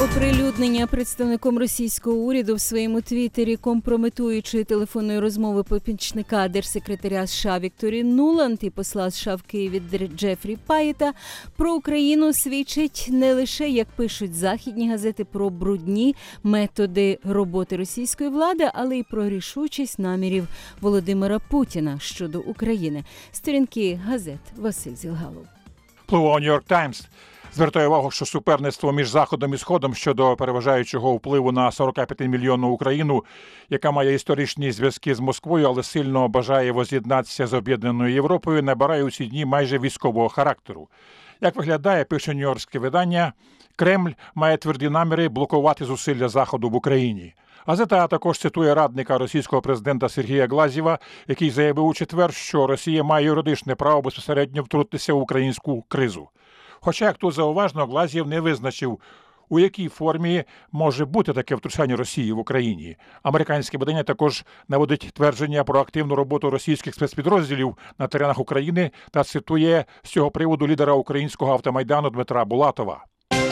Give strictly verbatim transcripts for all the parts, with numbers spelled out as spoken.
Оприлюднення представником російського уряду в своєму твіттері компрометуючої телефонної розмови помічника держсекретаря США Вікторії Нуланд і посла США в Києві Джефрі Паєта про Україну свідчить не лише, як пишуть західні газети, про брудні методи роботи російської влади, але й про рішучість намірів Володимира Путіна щодо України. Сторінки газет Василь Зілгалов. Впливу «Нью-Йорк Таймс» звертає увагу, що суперництво між Заходом і Сходом щодо переважаючого впливу на сорокап'ятимільйонну Україну, яка має історичні зв'язки з Москвою, але сильно бажає воз'єднатися з об'єднаною Європою, набирає у ці дні майже військового характеру. Як виглядає, пише нью-йоркське видання, Кремль має тверді наміри блокувати зусилля Заходу в Україні. Газета також цитує радника російського президента Сергія Глазєва, який заявив у четвер, що Росія має юридичне право безпосередньо втрутитися в українську кризу. Хоча, як тут зауважно, Глазєв не визначив, у якій формі може бути таке втручання Росії в Україні. Американське видання також наводить твердження про активну роботу російських спецпідрозділів на теренах України та цитує з цього приводу лідера українського автомайдану Дмитра Булатова.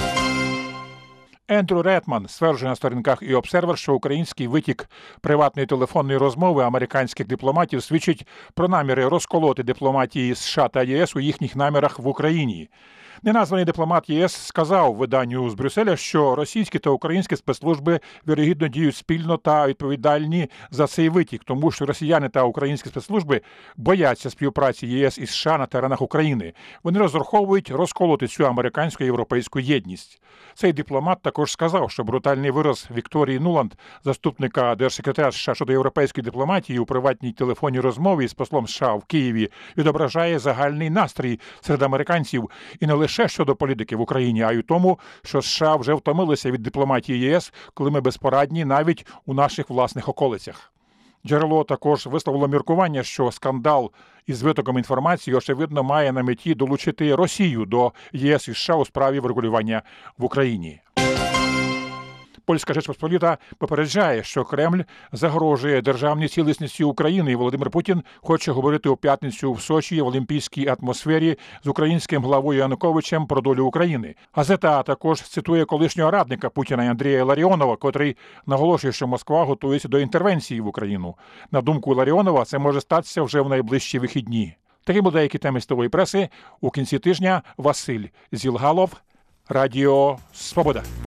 Ендрю Ретман стверджує на сторінках і «Обсервер», що український витік приватної телефонної розмови американських дипломатів свідчить про наміри розколоти дипломатії США та ЄС у їхніх намірах в Україні. Неназваний дипломат ЄС сказав виданню з Брюсселя, що російські та українські спецслужби вірогідно діють спільно та відповідальні за цей витік, тому що росіяни та українські спецслужби бояться співпраці ЄС і США на теренах України. Вони розраховують розколоти цю американську і європейську єдність. Цей дипломат також сказав, що брутальний вираз Вікторії Нуланд, заступника держсекретаря США щодо європейської дипломатії у приватній телефонній розмові з послом США в Києві, відображає загальний настрій серед американців і не лише щодо політики в Україні, а й у тому, що США вже втомилися від дипломатії ЄС, коли ми безпорадні навіть у наших власних околицях. Джерело також висловило міркування, що скандал із витоком інформації, очевидно, має на меті долучити Росію до ЄС і США у справі врегулювання в Україні. Польська Rzecz Pospolita попереджає, що Кремль загрожує державній цілісності України, і Володимир Путін хоче говорити у п'ятницю в Сочі в олімпійській атмосфері з українським главою Януковичем про долю України. Газета також цитує колишнього радника Путіна Андрія Ларіонова, котрий наголошує, що Москва готується до інтервенції в Україну. На думку Ларіонова, це може статися вже в найближчі вихідні. Такі були деякі теми світової преси. У кінці тижня Василь Зілгалов, Радіо Свобода.